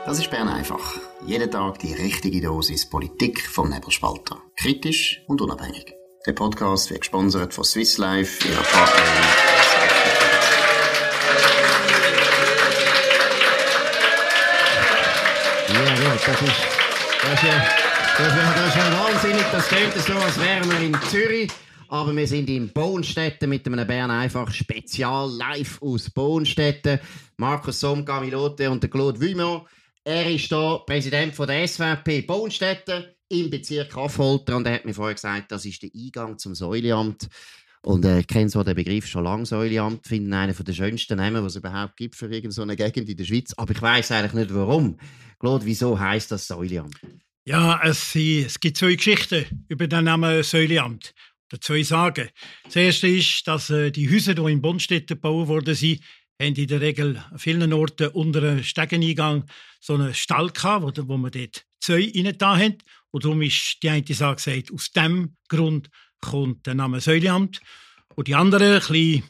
Das ist Bern einfach. Jeden Tag die richtige Dosis Politik vom Nebelspalter. Kritisch und unabhängig. Der Podcast wird gesponsert von Swiss Life, ihrer Partnerin. Ja, das ist ja wahnsinnig. Das klingt so, als wären wir in Zürich. Aber wir sind in Bonstetten mit einem Bern einfach Spezial live aus Bonstetten. Markus Somm, Camilote und der Claude Vuillemand. Er ist hier Präsident von der SVP Bonstetten im Bezirk Affolter und er hat mir vorher gesagt, das ist der Eingang zum Säuleamt. Und ich kenne so den Begriff schon lange, Säuleamt, finde ihn einen der schönsten Namen, was es überhaupt gibt für irgendeine Gegend in der Schweiz. Aber ich weiss eigentlich nicht, warum. Claude, wieso heisst das Säuleamt? Ja, es gibt zwei Geschichten über den Namen Säuleamt. Oder zwei Sagen. Das erste ist, dass die Häuser, die in Bonstetten gebaut worden sind, haben in der Regel an vielen Orten unter einem Stegeneingang so einen Stall gehabt, wo man dort Zäune reingetan haben. Und darum ist die eine Sage gesagt, aus diesem Grund kommt der Name Säuleamt. Und die andere, ein bisschen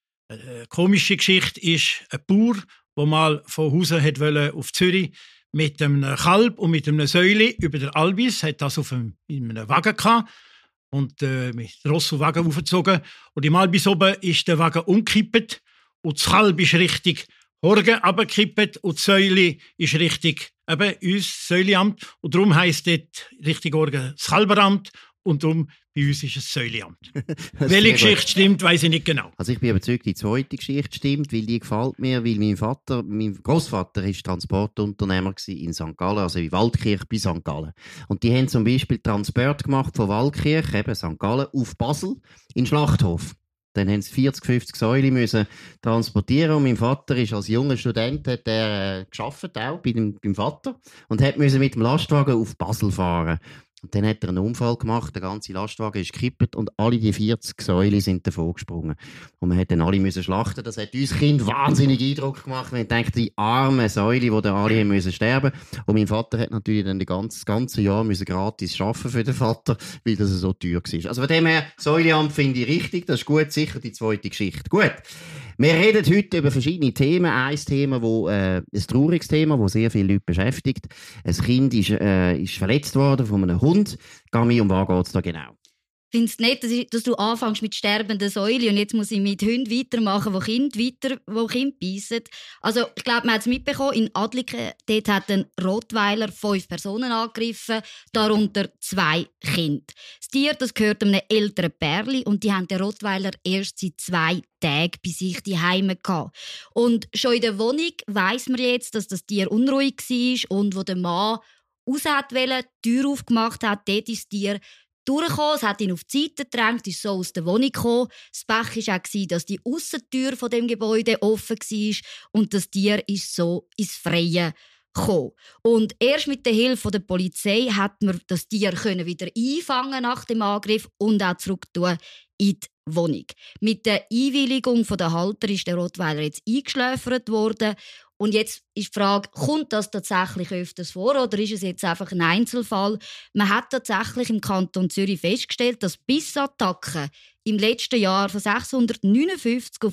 komische Geschichte, ist ein Bauer, der mal von Hausen auf Zürich mit einem Kalb und mit einem Säule über der Albis, hat das in einem Wagen gehabt. Und mit Ross und Wagen aufgezogen. Und im Albis oben ist der Wagen umgekippt. Und das Kalb ist richtig Horgen runtergekippt. Und die Säule ist richtig uns Säuleamt. Und darum heisst dort richtig Horgen das Kalberamt. Und darum bei uns ist es Säuleamt. Welche Geschichte stimmt, weiss ich nicht genau. Also ich bin überzeugt, die zweite Geschichte stimmt, weil die gefällt mir, weil mein Großvater war Transportunternehmer in St. Gallen, also in Waldkirch bei St. Gallen. Und die haben zum Beispiel Transport gemacht von Waldkirch, eben St. Gallen, auf Basel, in den Schlachthof. Dann mussten sie 40, 50 Säule müssen transportieren und mein Vater ist als junger Student gearbeitet, auch beim Vater, und musste mit dem Lastwagen auf Basel fahren. Und dann hat er einen Unfall gemacht, der ganze Lastwagen ist gekippt und alle die 40 Säule sind davon gesprungen. Und man hat dann alle müssen schlachten. Das hat uns Kind wahnsinnig Eindruck gemacht. Man denkt, die armen Säule, die dann alle müssen sterben. Und mein Vater hat natürlich dann das ganze Jahr müssen gratis arbeiten für den Vater, weil das so teuer war. Also von dem her, Säuleamt finde ich richtig, das ist gut, sicher die zweite Geschichte. Gut. Wir reden heute über verschiedene Themen. Ein Thema, ein trauriges Thema, das sehr viele Leute beschäftigt. Ein Kind ist verletzt worden von einem Hund. Gami, um was geht es da genau? Ich finde es nett, dass du anfängst mit sterbenden Säulen und jetzt muss ich mit Hunden weitermachen, die Kind beißen. Also ich glaube, man hat es mitbekommen, in Adliken dort hat ein Rottweiler 5 Personen angegriffen, darunter 2 Kinder. Das Tier das gehört einem älteren Pärli und die haben den Rottweiler erst seit 2 Tagen bei sich zu Hause gehabt. Und schon in der Wohnung weiss man jetzt, dass das Tier unruhig war und wo der Mann raus wollte, die Tür aufgemacht hat, dort ist das Tier durchgekommen, es hat ihn auf die Seite gedrängt, ist so aus der Wohnung gekommen. Das Pech war auch, dass die Aussentür von dem Gebäude offen war und das Tier ist so ins Freie gekommen. Und erst mit der Hilfe der Polizei hat man das Tier wieder einfangen nach dem Angriff und auch zurück in die Wohnung. Mit der Einwilligung der Halter ist der Rottweiler jetzt eingeschläfert worden. Und jetzt ist die Frage, kommt das tatsächlich öfters vor oder ist es jetzt einfach ein Einzelfall? Man hat tatsächlich im Kanton Zürich festgestellt, dass Bissattacken im letzten Jahr von 659 auf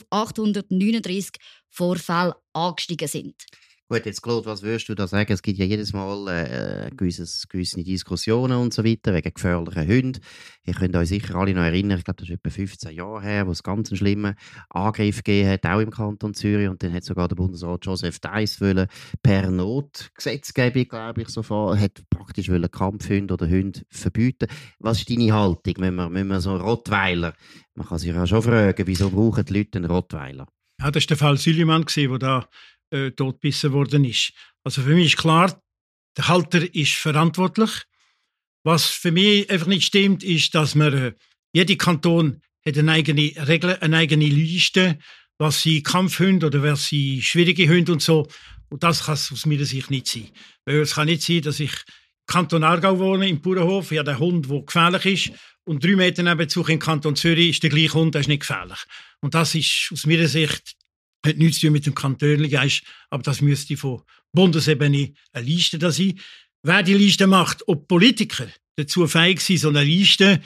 839 Vorfälle angestiegen sind. Gut, jetzt Claude, was würdest du da sagen? Es gibt ja jedes Mal gewisse Diskussionen und so weiter wegen gefährlichen Hunden. Ihr könnt euch sicher alle noch erinnern, ich glaube, das ist etwa 15 Jahre her, wo es ganz einen schlimmen Angriff gegeben hat, auch im Kanton Zürich. Und dann hat sogar der Bundesrat Joseph Deiss per Notgesetzgebung, glaube ich, hat praktisch Kampfhunde oder Hunde verbieten. Was ist deine Haltung? Müssen wir so einen Rottweiler? Man kann sich ja schon fragen, wieso brauchen die Leute einen Rottweiler? Ja, das war der Fall Süleyman, der da totgebissen worden ist. Also für mich ist klar, der Halter ist verantwortlich. Was für mich einfach nicht stimmt, ist, dass jeder Kanton hat eine eigene Regel, eine eigene Liste, was sie Kampfhunde oder was sie schwierige Hunde und so. Und das kann es aus meiner Sicht nicht sein. Weil es kann nicht sein, dass ich im Kanton Aargau wohne, im Bauernhof, ich habe einen Hund, der gefährlich ist, und 3 Meter nebenzu im Kanton Zürich ist der gleiche Hund, der ist nicht gefährlich. Und das ist aus meiner Sicht hat nichts zu tun mit dem Kantönlichen, aber das müsste von Bundesebene eine Liste da sein. Wer die Liste macht, ob Politiker dazu fähig sind, so eine Liste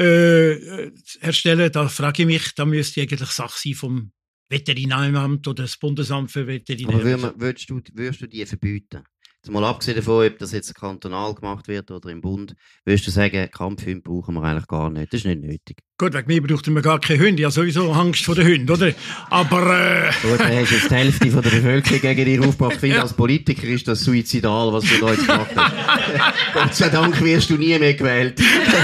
erstellen, da frage ich mich, da müsste eigentlich Sache sein vom Veterinäramt oder das Bundesamt für Veterinär. Aber würdest du die verbieten? Jetzt mal abgesehen davon, ob das jetzt kantonal gemacht wird oder im Bund, würdest du sagen, Kampfhunde brauchen wir eigentlich gar nicht. Das ist nicht nötig. Gut, wegen mir braucht man gar keine Hunde. Ich habe sowieso Angst vor den Hunden, oder? Aber... Gut, dann hast du jetzt die Hälfte von der Bevölkerung gegen dich aufgebracht. Ich finde, als Politiker ist das suizidal, was du da jetzt gemacht hast. Gott sei Dank wirst du nie mehr gewählt.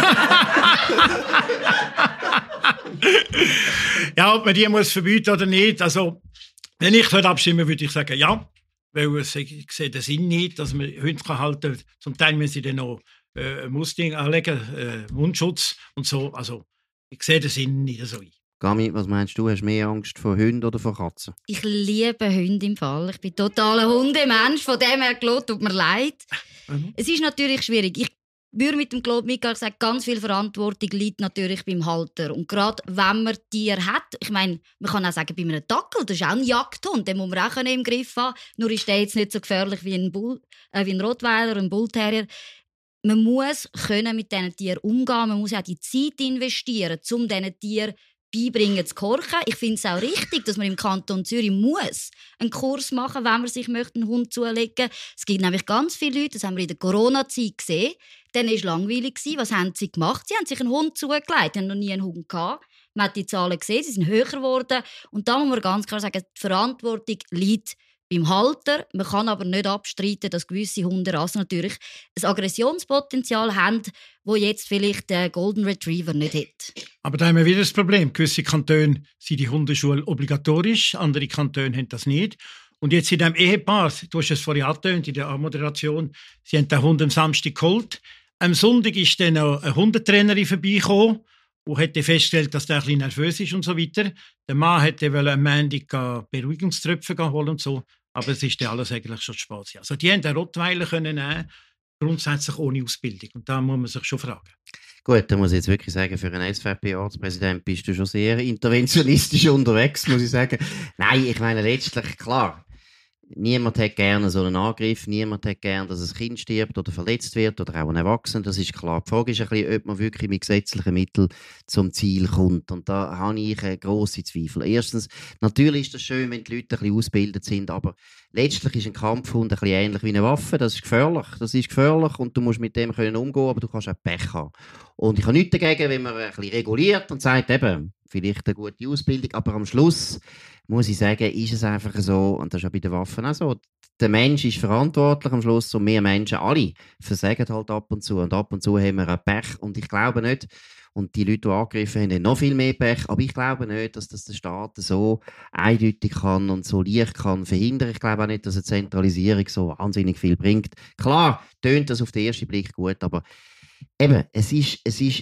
Ja, ob man die muss verbieten oder nicht. Also, wenn ich heute abstimmen würde ich sagen, ja. Weil ich sehe den Sinn nicht, dass man Hunde halten kann. Zum Teil müssen sie dann noch Mustang anlegen, Mundschutz und so. Also, ich sehe den Sinn nicht so ein. Gami, was meinst du? Hast du mehr Angst vor Hunden oder vor Katzen? Ich liebe Hunde im Fall. Ich bin totaler Hundemensch. Von dem her, Claude, tut mir leid. Es ist natürlich schwierig. Ich würde mit dem Claude Michael sagen, ganz viel Verantwortung liegt natürlich beim Halter. Und gerade wenn man Tiere hat, ich meine, man kann auch sagen, bei einem Dackel, das ist auch ein Jagdhund, den muss man auch im Griff haben. Nur ist der jetzt nicht so gefährlich wie ein Rottweiler, ein Bullterrier. Man muss können mit diesen Tieren umgehen, man muss auch die Zeit investieren, um diesen Tieren beibringen zu kochen. Ich finde es auch richtig, dass man im Kanton Zürich muss einen Kurs machen, wenn man sich einen Hund zulegen möchte. Es gibt nämlich ganz viele Leute, das haben wir in der Corona-Zeit gesehen, denen war es langweilig. Was haben sie gemacht? Sie haben sich einen Hund zugelegt, haben noch nie einen Hund gehabt. Man hat die Zahlen gesehen, sie sind höher geworden. Und da muss man ganz klar sagen, die Verantwortung liegt beim Halter. Man kann aber nicht abstreiten, dass gewisse Hunderassen natürlich ein Aggressionspotenzial haben, das jetzt vielleicht der Golden Retriever nicht hat. Aber da haben wir wieder das Problem. Gewisse Kantone sind die Hundeschulen obligatorisch, andere Kantone haben das nicht. Und jetzt in diesem Ehepaar, du hast es vorhin angetönt in der Anmoderation, sie haben den Hund am Samstag geholt. Am Sonntag ist dann noch eine Hundetrainerin vorbeigekommen und hat festgestellt, dass der ein bisschen nervös ist und so weiter. Der Mann wollte am Montag Beruhigungströpfe holen und so, aber es ist dann alles eigentlich schon spät. Also die haben den Rottweiler können nehmen, grundsätzlich ohne Ausbildung. Und da muss man sich schon fragen. Gut, da muss ich jetzt wirklich sagen, für einen SVP-Ortspräsident bist du schon sehr interventionistisch unterwegs, muss ich sagen. Nein, ich meine letztlich, klar, niemand hat gerne so einen Angriff, niemand hat gerne, dass ein Kind stirbt oder verletzt wird oder auch ein Erwachsener, das ist klar. Die Frage ist ein bisschen, ob man wirklich mit gesetzlichen Mitteln zum Ziel kommt. Und da habe ich grosse Zweifel. Erstens, natürlich ist das schön, wenn die Leute ein bisschen ausgebildet sind, aber letztlich ist ein Kampfhund ein bisschen ähnlich wie eine Waffe. Das ist gefährlich und du musst mit dem können umgehen, aber du kannst auch Pech haben. Und ich habe nichts dagegen, wenn man ein bisschen reguliert und sagt, eben, vielleicht eine gute Ausbildung, aber am Schluss muss ich sagen, ist es einfach so, und das ist auch bei den Waffen auch so, der Mensch ist verantwortlich am Schluss und wir Menschen alle versagen halt ab und zu haben wir auch Pech und ich glaube nicht, und die Leute, die angegriffen haben, haben noch viel mehr Pech, aber ich glaube nicht, dass das der Staat so eindeutig kann und so leicht kann verhindern. Ich glaube auch nicht, dass eine Zentralisierung so wahnsinnig viel bringt. Klar, tönt das auf den ersten Blick gut, aber eben, es ist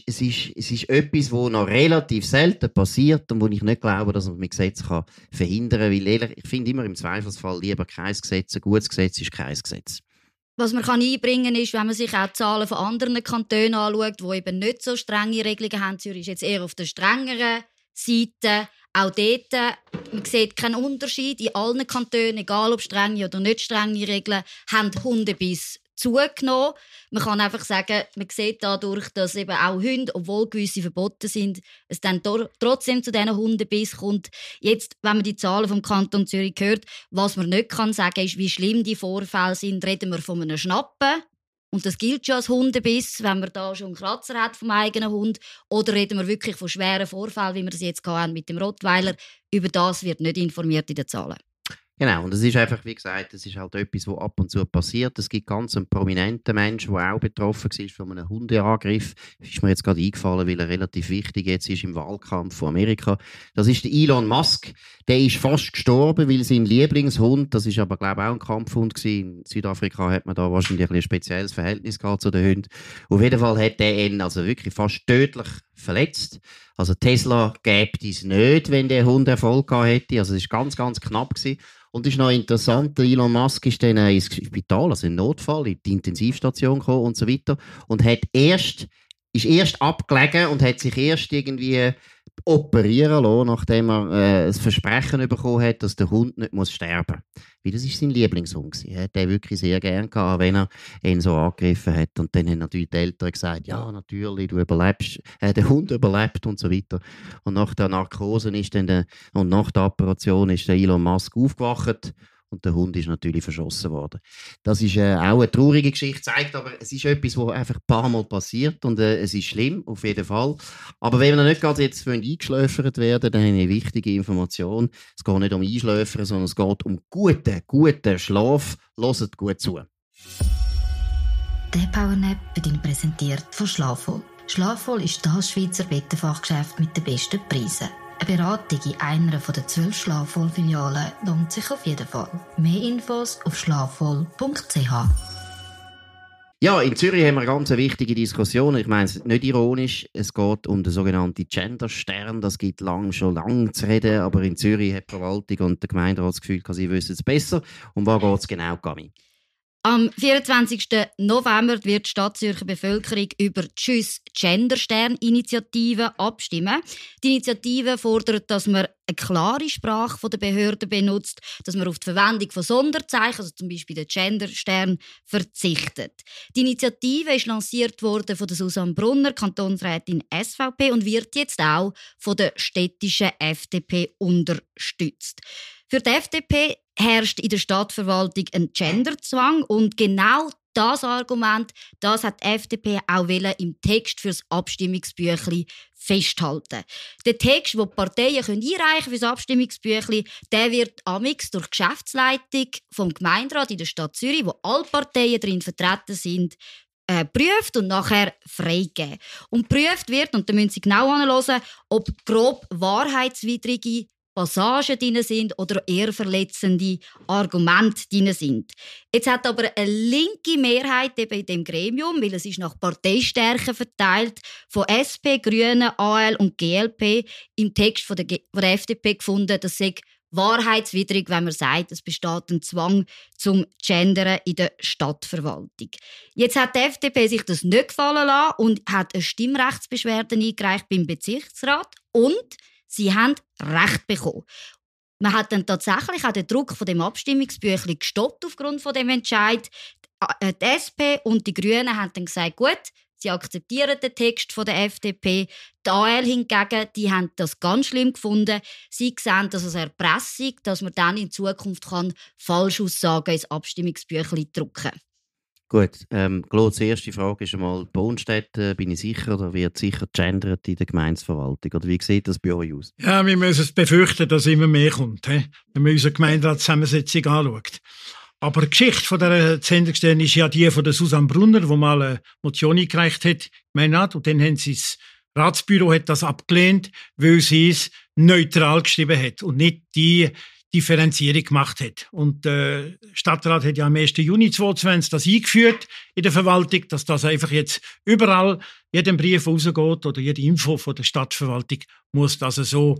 etwas, was noch relativ selten passiert und wo ich nicht glaube, dass man mit Gesetz verhindern kann. Weil ehrlich, ich finde immer im Zweifelsfall lieber kein Gesetz. Ein gutes Gesetz ist kein Gesetz. Was man einbringen kann, ist, wenn man sich auch die Zahlen von anderen Kantonen anschaut, die eben nicht so strenge Regelungen haben. Zürich ist jetzt eher auf der strengeren Seite. Auch dort, man sieht keinen Unterschied. In allen Kantonen, egal ob strenge oder nicht strenge Regeln, haben Hundebiss zugenommen. Man kann einfach sagen, man sieht dadurch, dass eben auch Hunde, obwohl gewisse verboten sind, es dann trotzdem zu diesen Hundebiss kommt. Jetzt, wenn man die Zahlen vom Kanton Zürich hört, was man nicht kann sagen, ist, wie schlimm die Vorfälle sind, reden wir von einem Schnappen. Und das gilt schon als Hundebiss, wenn man da schon einen Kratzer hat vom eigenen Hund. Oder reden wir wirklich von schweren Vorfällen, wie wir es jetzt hatten mit dem Rottweiler. Über das wird nicht informiert in den Zahlen. Genau, und es ist einfach, wie gesagt, es ist halt etwas, was ab und zu passiert. Es gibt ganz einen prominenten Menschen, der auch betroffen war von einem Hundeangriff. Ist mir jetzt gerade eingefallen, weil er relativ wichtig jetzt ist im Wahlkampf von Amerika. Das ist der Elon Musk. Der ist fast gestorben, weil sein Lieblingshund, das ist aber, glaube ich, auch ein Kampfhund gewesen. In Südafrika hat man da wahrscheinlich ein spezielles Verhältnis gehabt zu den Hunden. Auf jeden Fall hat der ihn also wirklich fast tödlich verletzt. Also Tesla gäbe es nicht, wenn der Hund Erfolg gehabt hätte. Also es war ganz, ganz knapp gewesen. Und es ist noch interessant, Elon Musk ist dann ins Spital, also in Notfall, in die Intensivstation gekommen und so weiter. Und ist erst abgelegen und hat sich erst irgendwie operieren lassen, nachdem er das Versprechen bekommen hat, dass der Hund nicht sterben muss. Weil das war sein Lieblingshund. Er hat den wirklich sehr gerne gehabt, wenn er ihn so angegriffen hat. Und dann haben natürlich die Eltern gesagt, ja, natürlich, du überlebst, der Hund überlebt und so weiter. Und nach der Narkose und nach der Operation ist der Elon Musk aufgewacht und der Hund ist natürlich verschossen worden. Das ist auch eine traurige Geschichte, zeigt aber, es ist etwas, was einfach ein paar Mal passiert und es ist schlimm, auf jeden Fall. Aber wenn wir nicht gerade jetzt eingeschläfert werden, dann habe ich eine wichtige Information. Es geht nicht um Einschläfern, sondern es geht um guten Schlaf. Hört gut zu. Der Powernap wird Ihnen präsentiert von Schlafvoll. Schlafvoll ist das Schweizer Bettenfachgeschäft mit den besten Preisen. Eine Beratung in einer der 12 Schlafvoll-Filialen lohnt sich auf jeden Fall. Mehr Infos auf schlafvoll.ch. Ja, in Zürich haben wir eine ganz wichtige Diskussion. Ich meine es nicht ironisch. Es geht um den sogenannten Genderstern. Das gibt schon lange zu reden. Aber in Zürich hat die Verwaltung und der Gemeinderat das Gefühl, sie wissen es besser. Um was geht es genau, Gami? Am 24. November wird die Stadtzürcher Bevölkerung über die Tschüss Genderstern-Initiative abstimmen. Die Initiative fordert, dass man eine klare Sprache der Behörden benutzt, dass man auf die Verwendung von Sonderzeichen, also zum Beispiel den Genderstern, verzichtet. Die Initiative ist lanciert worden von der Susanne Brunner, Kantonsrätin SVP, und wird jetzt auch von der städtischen FDP unterstützt. Für die FDP herrscht in der Stadtverwaltung ein Genderzwang und genau das Argument, das hat die FDP auch im Text für das Abstimmungsbüchlein festhalten. Der Text, den die Parteien einreichen für das Abstimmungsbüchlein, der wird amix durch die Geschäftsleitung vom Gemeinderat in der Stadt Zürich, wo alle Parteien darin vertreten sind, prüft und nachher freigegeben. Und prüft wird, und da müssen Sie genau anhören, ob grob wahrheitswidrige Passagen drin sind oder eher verletzende Argumente drin sind. Jetzt hat aber eine linke Mehrheit eben in dem Gremium, weil es ist nach Parteistärken verteilt, von SP, Grünen, AL und GLP im Text von der FDP gefunden, das sei wahrheitswidrig, wenn man sagt, es besteht ein Zwang zum Gendern in der Stadtverwaltung. Jetzt hat die FDP sich das nicht gefallen lassen und hat eine Stimmrechtsbeschwerde eingereicht beim Bezirksrat und sie haben Recht bekommen. Man hat dann tatsächlich auch den Druck von dem Abstimmungsbüchlein gestoppt aufgrund von dem Entscheid. Die SP und die Grünen haben dann gesagt, gut, sie akzeptieren den Text von der FDP. Die AL hingegen, die haben das ganz schlimm gefunden. Sie sehen das als Erpressung, dass man dann in Zukunft Falschaussagen ins Abstimmungsbüchlein drucken kann. Gut, Claude, die erste Frage ist einmal, Wohnstätte, bin ich sicher, oder wird sicher gegendert in der Gemeindeverwaltung? Oder wie sieht das bei euch aus? Ja, wir müssen es befürchten, dass immer mehr kommt, wenn man unsere Gemeinderatszusammensetzung anschaut. Aber die Geschichte von dieser Genderstern ist ja die von der Susanne Brunner, die mal eine Motion eingereicht hat, und dann haben sie das Ratsbüro hat das abgelehnt, weil sie es neutral geschrieben hat und nicht die Differenzierung gemacht hat. Und der Stadtrat hat ja am 1. Juni 2022 das eingeführt in der Verwaltung, dass das einfach jetzt überall, jedem Brief rausgeht oder jede Info von der Stadtverwaltung muss das so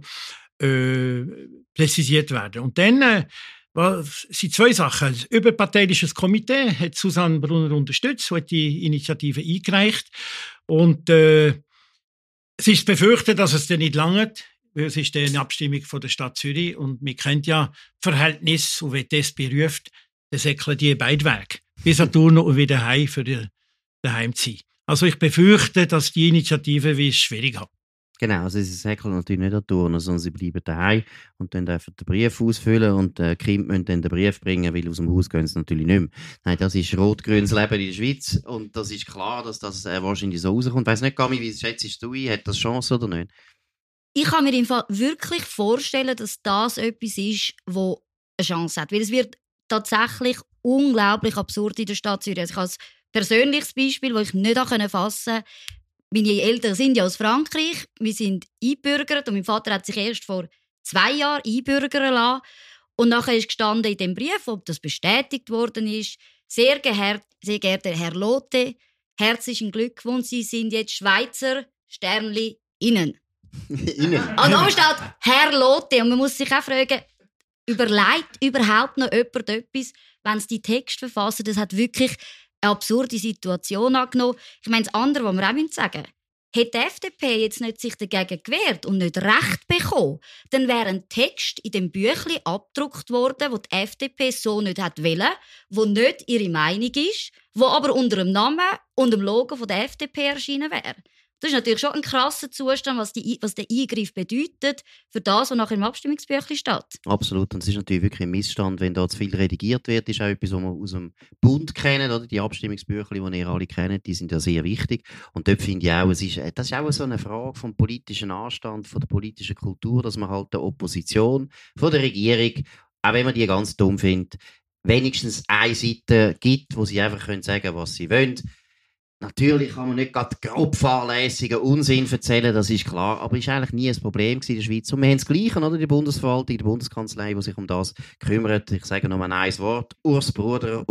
präzisiert werden. Und dann sind zwei Sachen. Ein überparteiisches Komitee hat Susanne Brunner unterstützt, hat die Initiative eingereicht. Und es ist befürchtet, dass es dann nicht langt. Es ist eine Abstimmung von der Stadt Zürich und man kennt ja das Verhältnis, und wenn das beruft, dann säckeln die beide weg. Bis Saturn und wieder heim für daheim zu sein. Also ich befürchte, dass die Initiative es schwierig hat. Genau, also sie säckeln natürlich nicht an Touren, sondern sie bleiben daheim und dann dürfen den Brief ausfüllen und die Kinder müssen dann den Brief bringen, weil aus dem Haus gehen sie natürlich nicht mehr. Nein, das ist rot-grünes Leben in der Schweiz und das ist klar, dass das wahrscheinlich so rauskommt. Ich weiss nicht, Gami, wie schätzt du ein? Hat das Chance oder nicht? Ich kann mir im Fall wirklich vorstellen, dass das etwas ist, das eine Chance hat. Weil es wird tatsächlich unglaublich absurd in der Stadt Zürich. Also ich habe ein persönliches Beispiel, das ich nicht fassen konnte. Meine Eltern sind ja aus Frankreich. Wir sind eingebürgert und mein Vater hat sich erst vor 2 Jahren einbürgern lassen. Und nachher ist gestanden in dem Brief, ob das bestätigt worden ist, sehr geehrter Herr Lotte, herzlichen Glückwunsch, Sie sind jetzt Schweizer, Sternli, innen. Und da steht Herr Lotte. Und man muss sich auch fragen, überlegt überhaupt noch jemand etwas, wenn es die Texte verfassen? Das hat wirklich eine absurde Situation angenommen. Ich meine, das andere, was wir auch sagen müssen, hätte die FDP jetzt nicht sich dagegen gewehrt und nicht Recht bekommen, dann wäre ein Text in dem Büchlein abgedruckt worden, wo die FDP so nicht wollte, wo nicht ihre Meinung ist, wo aber unter dem Namen und dem Logo von der FDP erschienen wäre. Das ist natürlich schon ein krasser Zustand, was der Eingriff bedeutet für das, was nachher im Abstimmungsbüchlein steht. Absolut. Und es ist natürlich wirklich ein Missstand, wenn da zu viel redigiert wird. Das ist auch etwas, was wir aus dem Bund kennen. Oder? Die Abstimmungsbüchlein, die ihr alle kennt, die sind ja sehr wichtig. Und dort finde ich auch, das ist auch so eine Frage vom politischen Anstand, von der politischen Kultur, dass man halt der Opposition, von der Regierung, auch wenn man die ganz dumm findet, wenigstens eine Seite gibt, wo sie einfach sagen können, was sie wollen. Natürlich kann man nicht gerade grob fahrlässigen Unsinn erzählen, das ist klar, aber es war eigentlich nie ein Problem in der Schweiz. Und wir haben das Gleiche, oder? Die Bundesverwaltung, die Bundeskanzlei, die sich um das kümmert. Ich sage nur ein Wort. Urs Bruder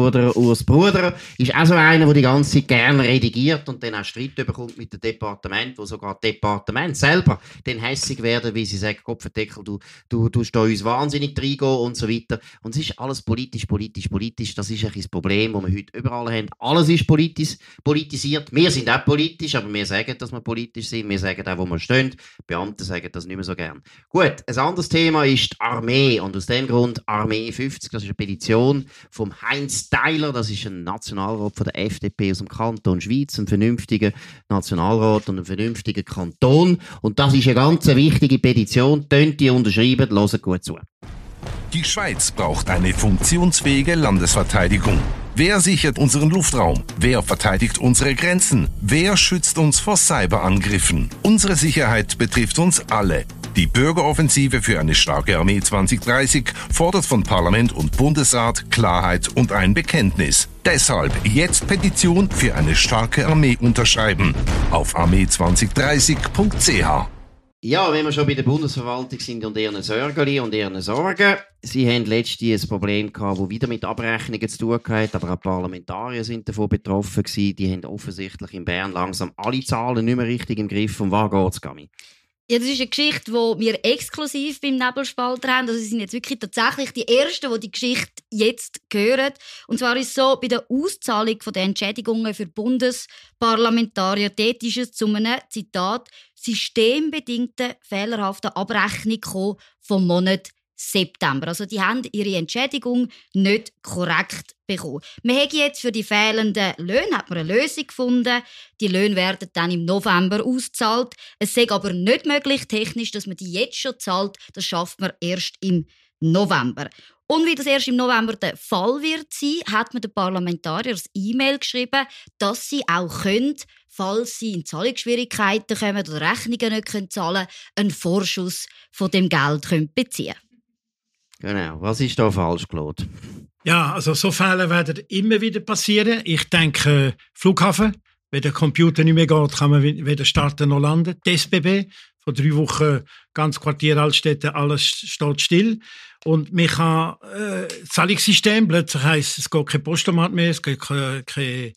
ist auch so einer, der die ganze Zeit gerne redigiert und dann auch Streit bekommt mit dem Departement, wo sogar das Departement selber dann hässig werden, wie sie sagen, Kopfendeckel, du tust da uns wahnsinnig reingehen und so weiter. Und es ist alles politisch. Das ist ein das Problem, das wir heute überall haben. Alles ist politisiert. Wir sind auch politisch, aber wir sagen, dass wir politisch sind. Wir sagen auch, wo wir stehen. Beamte sagen das nicht mehr so gern. Gut, ein anderes Thema ist die Armee. Und aus dem Grund Armee 50, das ist eine Petition vom Heinz Theiler. Das ist ein Nationalrat von der FDP aus dem Kanton Schweiz. Ein vernünftiger Nationalrat und ein vernünftiger Kanton. Und das ist eine ganz wichtige Petition. Könnt ihr unterschreiben, hört gut zu. Die Schweiz braucht eine funktionsfähige Landesverteidigung. Wer sichert unseren Luftraum? Wer verteidigt unsere Grenzen? Wer schützt uns vor Cyberangriffen? Unsere Sicherheit betrifft uns alle. Die Bürgeroffensive für eine starke Armee 2030 fordert von Parlament und Bundesrat Klarheit und ein Bekenntnis. Deshalb jetzt Petition für eine starke Armee unterschreiben. Auf armee2030.ch. Ja, wenn wir schon bei der Bundesverwaltung sind und ihren Sorgen und ihren Sorgen. Sie haben letztens ein Problem gehabt, das wieder mit Abrechnungen zu tun hat, aber auch Parlamentarier sind davon betroffen gewesen. Die haben offensichtlich in Bern langsam alle Zahlen nicht mehr richtig im Griff. Um was geht es, Gami? Ja, das ist eine Geschichte, die wir exklusiv beim Nebelspalter haben. Also sie sind jetzt wirklich tatsächlich die Ersten, die die Geschichte jetzt hören. Und zwar ist es so, bei der Auszahlung der Entschädigungen für Bundesparlamentarier, dort ist es zu einem, Zitat, systembedingten fehlerhaften Abrechnung vom Monat September. Also die haben ihre Entschädigung nicht korrekt bekommen. Wir haben jetzt für die fehlenden Löhne hat man eine Lösung gefunden. Die Löhne werden dann im November ausgezahlt. Es ist aber nicht möglich technisch, dass man die jetzt schon zahlt. Das schafft man erst im November. Und wie das erst im November der Fall wird sein, hat man den Parlamentariern ein E-Mail geschrieben, dass sie auch können, falls sie in Zahlungsschwierigkeiten kommen oder Rechnungen nicht zahlen können, einen Vorschuss von dem Geld beziehen können. Genau. Was ist da falsch, Claude? Ja, also so Fälle werden immer wieder passieren. Ich denke, Flughafen, wenn der Computer nicht mehr geht, kann man weder starten noch landen. Die SBB, vor 3 Wochen ganz Quartier Altstädte, alles steht still. Und man kann Zahlungssystem, plötzlich heisst es geht kein Postomat mehr, es geht keine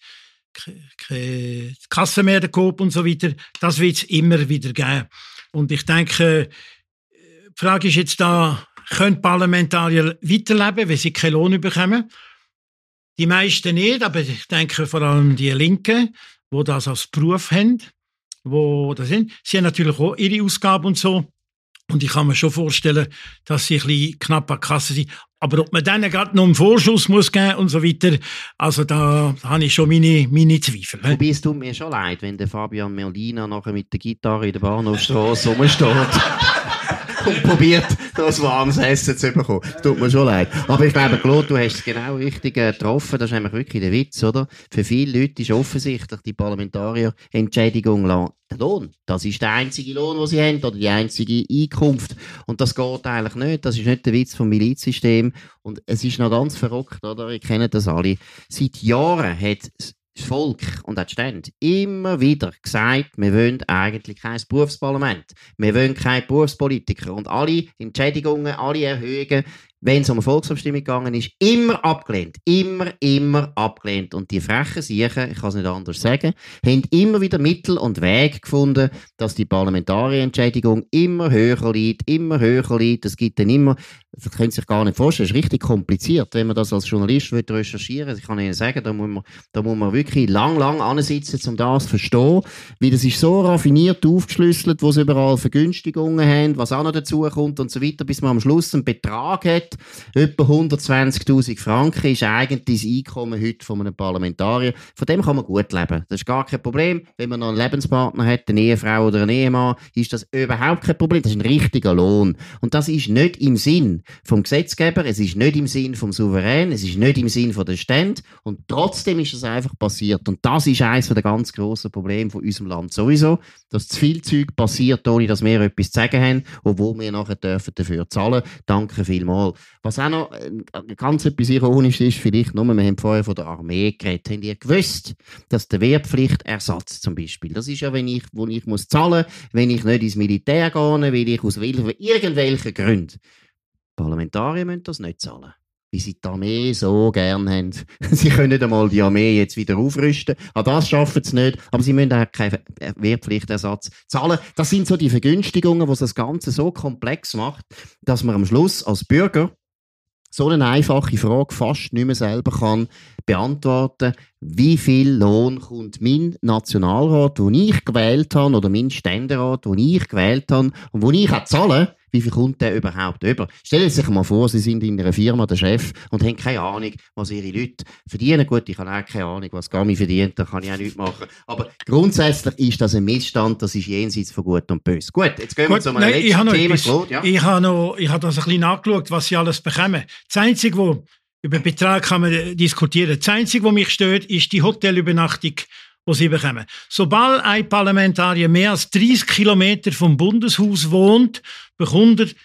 Kasse mehr, der Coop und so weiter. Das wird es immer wieder geben. Und ich denke, die Frage ist jetzt da, können Parlamentarier weiterleben, wenn sie keinen Lohn bekommen? Die meisten nicht, aber ich denke vor allem die Linken, die das als Beruf haben, wo das sind. Sie haben natürlich auch ihre Ausgaben und so. Und ich kann mir schon vorstellen, dass sie ein bisschen knapp an der Kasse sind. Aber ob man denen gerade noch einen Vorschuss muss geben und so weiter, also da habe ich schon meine Zweifel. Wobei es tut mir schon leid, wenn der Fabian Merlina nachher mit der Gitarre in der Bahnhofstrasse rumsteht. Und probiert, das warmes Essen zu bekommen. Tut mir schon leid. Aber ich glaube, Claude, du hast es genau richtig getroffen. Das ist nämlich wirklich der Witz, oder? Für viele Leute ist offensichtlich die Parlamentarier-Entschädigung der Lohn. Das ist der einzige Lohn, den sie haben, oder die einzige Einkunft. Und das geht eigentlich nicht. Das ist nicht der Witz vom Milizsystem. Und es ist noch ganz verrückt, oder? Ihr kennt das alle. Seit Jahren hat das Volk und auch die Stände immer wieder gesagt, wir wollen eigentlich kein Berufsparlament. Wir wollen keine Berufspolitiker. Und alle Entschädigungen, alle Erhöhungen, wenn es um eine Volksabstimmung gegangen ist, immer abgelehnt. Immer abgelehnt. Und die frechen Siechen, ich kann es nicht anders sagen, haben immer wieder Mittel und Wege gefunden, dass die Parlamentarierentschädigung immer höher liegt. Es gibt dann immer, das können Sie sich gar nicht vorstellen, das ist richtig kompliziert, wenn man das als Journalist recherchieren will. Ich kann Ihnen sagen, da muss man wirklich lang ansitzen, um das zu verstehen. Weil das ist so raffiniert aufgeschlüsselt, wo es überall Vergünstigungen haben, was auch noch dazu kommt und so weiter, bis man am Schluss einen Betrag hat, passiert. Etwa 120'000 Franken ist eigentlich das Einkommen heute von einem Parlamentarier. Von dem kann man gut leben. Das ist gar kein Problem. Wenn man noch einen Lebenspartner hat, eine Ehefrau oder einen Ehemann, ist das überhaupt kein Problem. Das ist ein richtiger Lohn. Und das ist nicht im Sinn vom Gesetzgeber, es ist nicht im Sinn vom Souverän, es ist nicht im Sinn von der Stände. Und trotzdem ist es einfach passiert. Und das ist eines der ganz grossen Probleme von unserem Land sowieso, dass zu viel Zeug passiert, ohne dass wir etwas zu sagen haben, obwohl wir nachher dafür zahlen. Danke vielmals. Was auch noch ganz etwas ironisch ist, vielleicht nur, wir haben vorher von der Armee geredet. Habt ihr gewusst, dass der Wehrpflichtersatz zum Beispiel, das ist ja, wo ich muss zahlen, wenn ich nicht ins Militär gehe, weil ich aus irgendwelchen Gründen. Parlamentarier müssen das nicht zahlen. Wie sie die Armee so gern haben. Sie können nicht einmal die Armee jetzt wieder aufrüsten. An das schaffen sie nicht. Aber sie müssen auch keinen Wehrpflichtersatz zahlen. Das sind so die Vergünstigungen, die das Ganze so komplex macht, dass man am Schluss als Bürger so eine einfache Frage fast nicht mehr selber kann beantworten. Wie viel Lohn kommt mein Nationalrat, den ich gewählt habe, oder mein Ständerat, den ich gewählt habe und wo ich auch zahle, wie viel kommt der überhaupt über? Stellen Sie sich mal vor, Sie sind in einer Firma der Chef und haben keine Ahnung, was Ihre Leute verdienen. Gut, ich habe auch keine Ahnung, was Gami verdient, da kann ich auch nichts machen. Aber grundsätzlich ist das ein Missstand, das ist jenseits von Gut und Böse. Gut, jetzt gehen wir zu einem letzten Thema. Ja? Ich habe das ein bisschen nachgeschaut, was Sie alles bekommen. Das Einzige, wo über Betrag kann man diskutieren. Das Einzige, was mich stört, ist die Hotelübernachtung, die sie bekommen. Sobald ein Parlamentarier mehr als 30 Kilometer vom Bundeshaus wohnt, bekommt er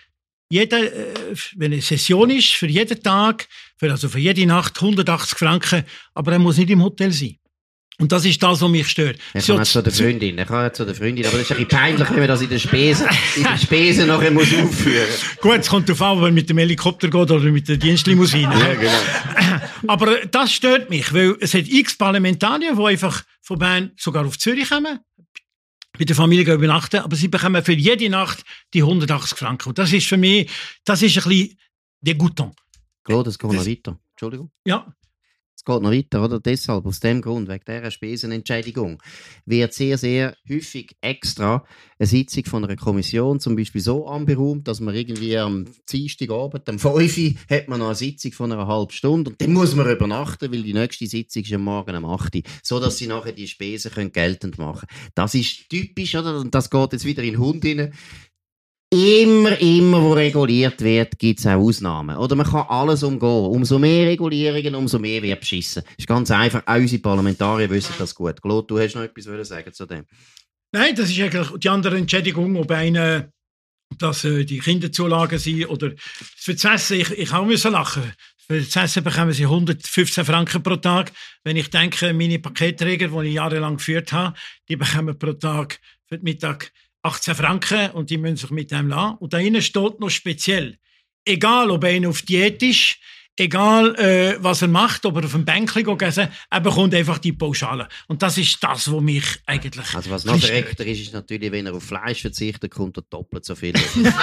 wenn eine Session ist, für jeden Tag, für jede Nacht 180 Franken, aber er muss nicht im Hotel sein. Und das ist das, was mich stört. Er kann zu der Freundin, aber das ist ein bisschen peinlich, wenn man das in den Spesen nachher muss aufführen muss. Gut, es kommt darauf an, ob man mit dem Helikopter geht oder mit der Dienstlimousine. Ja, genau. Aber das stört mich, weil es hat x Parlamentarier, die einfach von Bern sogar auf Zürich kommen, bei der Familie übernachten, aber sie bekommen für jede Nacht die 180 Franken. Und das ist für mich, das ist ein bisschen dégoûtant. Claude, es geht noch weiter. Entschuldigung. Ja. Es geht noch weiter, oder? Deshalb, aus dem Grund, wegen dieser Spesenentschädigung, wird sehr, sehr häufig extra eine Sitzung von einer Kommission zum Beispiel so anberaumt, dass man irgendwie am Dienstagabend, am 5 Uhr, hat man noch eine Sitzung von einer halben Stunde und dann muss man übernachten, weil die nächste Sitzung ist am Morgen um 8 Uhr, so dass sie nachher die Spesen geltend machen können. Das ist typisch, oder? Und das geht jetzt wieder in den Hund rein. Immer, wo reguliert wird, gibt es auch Ausnahmen. Oder man kann alles umgehen. Umso mehr Regulierungen, umso mehr wird beschissen. Das ist ganz einfach. Auch unsere Parlamentarier wissen das gut. Claude, du hast noch etwas sagen zu dem? Nein, das ist eigentlich die andere Entschädigung, ob dass die Kinderzulagen sind oder für das Essen. Ich auch müssen lachen. Für das Essen bekommen sie 115 Franken pro Tag. Wenn ich denke, meine Paketträger, die ich jahrelang geführt habe, die bekommen pro Tag für den Mittag 18 Franken und die müssen sich mit dem lassen. Und da innen steht noch speziell, egal ob einer auf Diät ist, egal was er macht, ob er auf dem Bänkchen geht, er bekommt einfach die Pauschale. Und das ist das, was mich eigentlich... Also was noch direkter ist natürlich, wenn er auf Fleisch verzichtet, kommt er doppelt so viel.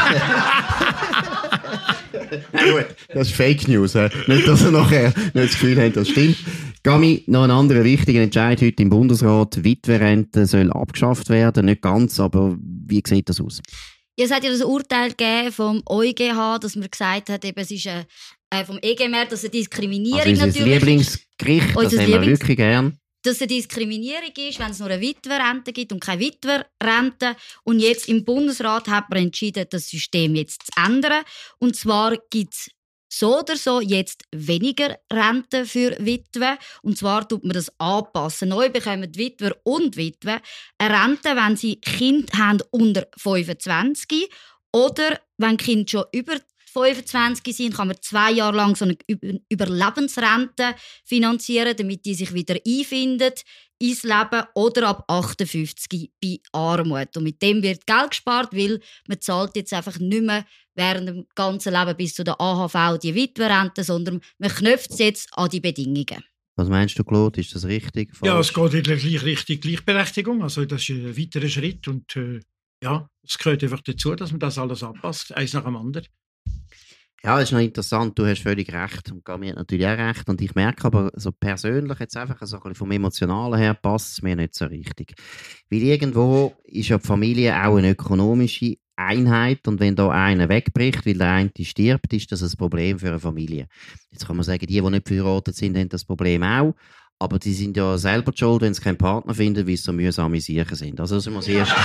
Gut, das ist Fake News. Nicht, dass er nachher nicht das Gefühl hat, das stimmt. Gami, noch ein anderer wichtiger Entscheid heute im Bundesrat. Witwerrente soll abgeschafft werden. Nicht ganz, aber wie sieht das aus? Ja, es hat ja das Urteil gegeben vom EuGH, dass man gesagt hat, eben, es ist vom EGMR, dass eine Diskriminierung also natürlich ist. Unser Lieblingsgericht, das haben wir wirklich gern. Dass es eine Diskriminierung ist, wenn es nur eine Witwerrente gibt und keine Witwerrente. Und jetzt im Bundesrat hat man entschieden, das System jetzt zu ändern. Und zwar gibt es so oder so jetzt weniger Rente für Witwen. Und zwar tut man das anpassen. Neu bekommen die Witwer und Witwe eine Rente, wenn sie Kinder haben unter 25 oder wenn Kinder schon über 25 sind, kann man 2 Jahre lang so eine Überlebensrente finanzieren, damit die sich wieder einfinden ins Leben oder ab 58 bei Armut. Und mit dem wird Geld gespart, weil man zahlt jetzt einfach nicht mehr während dem ganzen Leben bis zu der AHV die Witwerrente, sondern man knüpft es jetzt an die Bedingungen. Was meinst du, Claude? Ist das richtig? Falsch? Ja, es geht in die Richtung Gleichberechtigung. Also das ist ein weiterer Schritt und ja, es gehört einfach dazu, dass man das alles anpasst, eins nach dem anderen. Ja, das ist noch interessant, du hast völlig recht und Gami hat natürlich auch recht und ich merke aber so persönlich jetzt einfach so ein bisschen vom Emotionalen her passt es mir nicht so richtig. Weil irgendwo ist ja die Familie auch eine ökonomische Einheit und wenn da einer wegbricht, weil der eine stirbt, ist das ein Problem für eine Familie. Jetzt kann man sagen, die nicht verheiratet sind, haben das Problem auch. Aber die sind ja selber die schuld, wenn sie keinen Partner finden, weil sie so mühsame Siechen sind. Also das ist mal das Erste.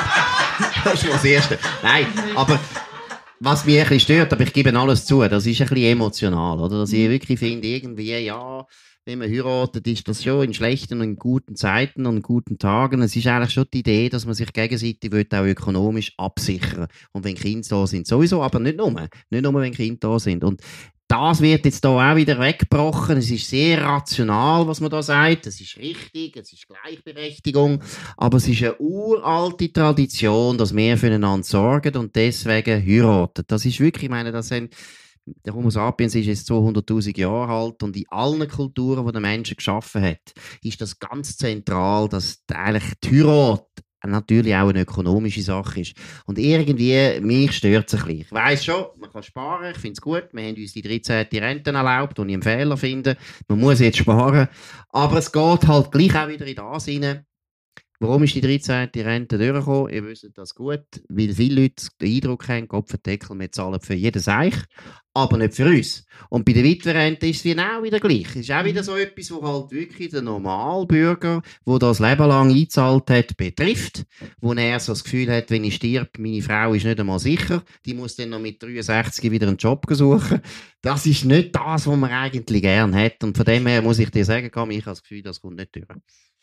Das ist mal das Erste. Nein, aber was mich ein bisschen stört, aber ich gebe alles zu, das ist ein bisschen emotional, oder? Dass ich wirklich finde, irgendwie, ja, wenn man heiratet, ist das schon in schlechten und in guten Zeiten und in guten Tagen. Es ist eigentlich schon die Idee, dass man sich gegenseitig auch ökonomisch absichern. Und wenn Kinder da sind, sowieso, aber nicht nur. Nicht nur, wenn Kinder da sind. Und das wird jetzt hier auch wieder weggebrochen. Es ist sehr rational, was man da sagt. Es ist richtig, es ist Gleichberechtigung. Aber es ist eine uralte Tradition, dass wir füreinander sorgen und deswegen heiraten. Das ist wirklich, ich meine, das sind, der Homo sapiens ist jetzt 200'000 Jahre alt und in allen Kulturen, die der Mensch geschaffen hat, ist das ganz zentral, dass eigentlich die Heirat natürlich auch eine ökonomische Sache ist. Und irgendwie, mich stört es ein bisschen. Ich weiss schon, man kann sparen, ich finde es gut. Wir haben uns die 13. Rente erlaubt, die ich einen Fehler finde. Man muss jetzt sparen. Aber es geht halt gleich auch wieder in das rein. Warum ist die 13. Rente durchgekommen? Ihr wisst das gut, weil viele Leute den Eindruck haben, Kopfendeckel, wir zahlen für jeden Seich, aber nicht für uns. Und bei der Witwerrente ist es genau wieder gleich. Es ist auch wieder so etwas, wo halt wirklich der Normalbürger, der das Leben lang eingezahlt hat, betrifft, wo er so das Gefühl hat, wenn ich stirb, meine Frau ist nicht einmal sicher, die muss dann noch mit 63 wieder einen Job suchen. Das ist nicht das, was man eigentlich gerne hat. Und von dem her muss ich dir sagen, ich habe das Gefühl, das kommt nicht durch.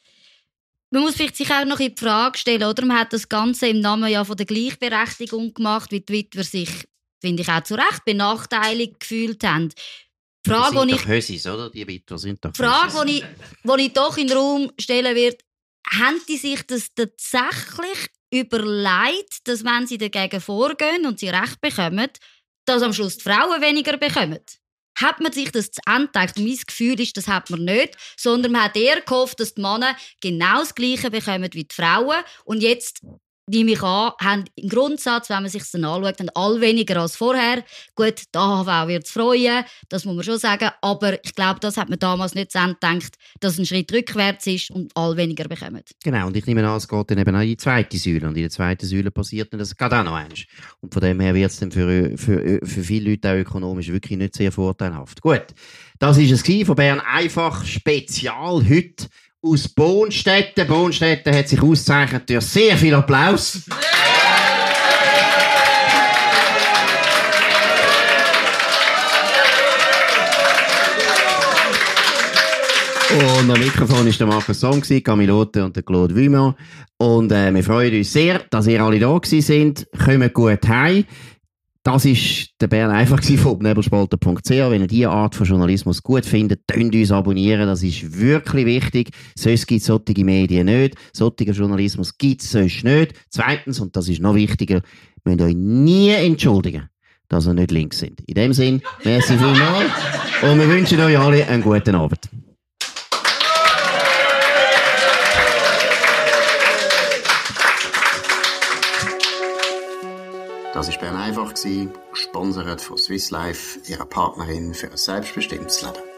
Man muss vielleicht sich auch noch in die Frage stellen, oder? Man hat das Ganze im Namen ja von der Gleichberechtigung gemacht, wie die Witwer sich, finde ich, auch zu Recht benachteiligt gefühlt haben. Die Frage, sind doch Hösis, oder? Die Witwer sind doch die Frage, die ich doch in den Raum stellen werde, haben die sich das tatsächlich überlegt, dass wenn sie dagegen vorgehen und sie Recht bekommen, dass am Schluss die Frauen weniger bekommen? Hat man sich das zu Ende gedacht? Mein Gefühl ist, das hat man nicht, sondern man hat eher gehofft, dass die Männer genau das Gleiche bekommen wie die Frauen. Und jetzt, nehme ich an, haben im Grundsatz, wenn man sich das anschaut, haben alle weniger als vorher. Gut, die AHV wird es freuen, das muss man schon sagen. Aber ich glaube, das hat man damals nicht zu Ende gedacht, dass es ein Schritt rückwärts ist und alle weniger bekommen. Genau, und ich nehme an, es geht dann eben auch in die zweite Säule. Und in der zweiten Säule passiert dann das gerade auch noch eins. Und von dem her wird es dann für viele Leute auch ökonomisch wirklich nicht sehr vorteilhaft. Gut, das war es von Bern einfach Spezial heute aus Bonstetten. Bonstetten hat sich ausgezeichnet durch sehr viel Applaus. Und am Mikrofon war der Markus Somm, Camilote und der Claude Wümer. Und wir freuen uns sehr, dass ihr alle da gewesen sind. Kommt gut heim. Das war der Bern einfach von nebelspalter.ch. Wenn ihr diese Art von Journalismus gut findet, könnt uns abonnieren. Das ist wirklich wichtig. Sonst gibt es solche Medien nicht. Solchen Journalismus gibt es sonst nicht. Zweitens, und das ist noch wichtiger, müsst ihr euch nie entschuldigen, dass ihr nicht links sind. In dem Sinn, merci vielmals. Und wir wünschen euch alle einen guten Abend. Das war Bern einfach, gesponsert von Swiss Life, ihrer Partnerin für ein selbstbestimmtes Leben.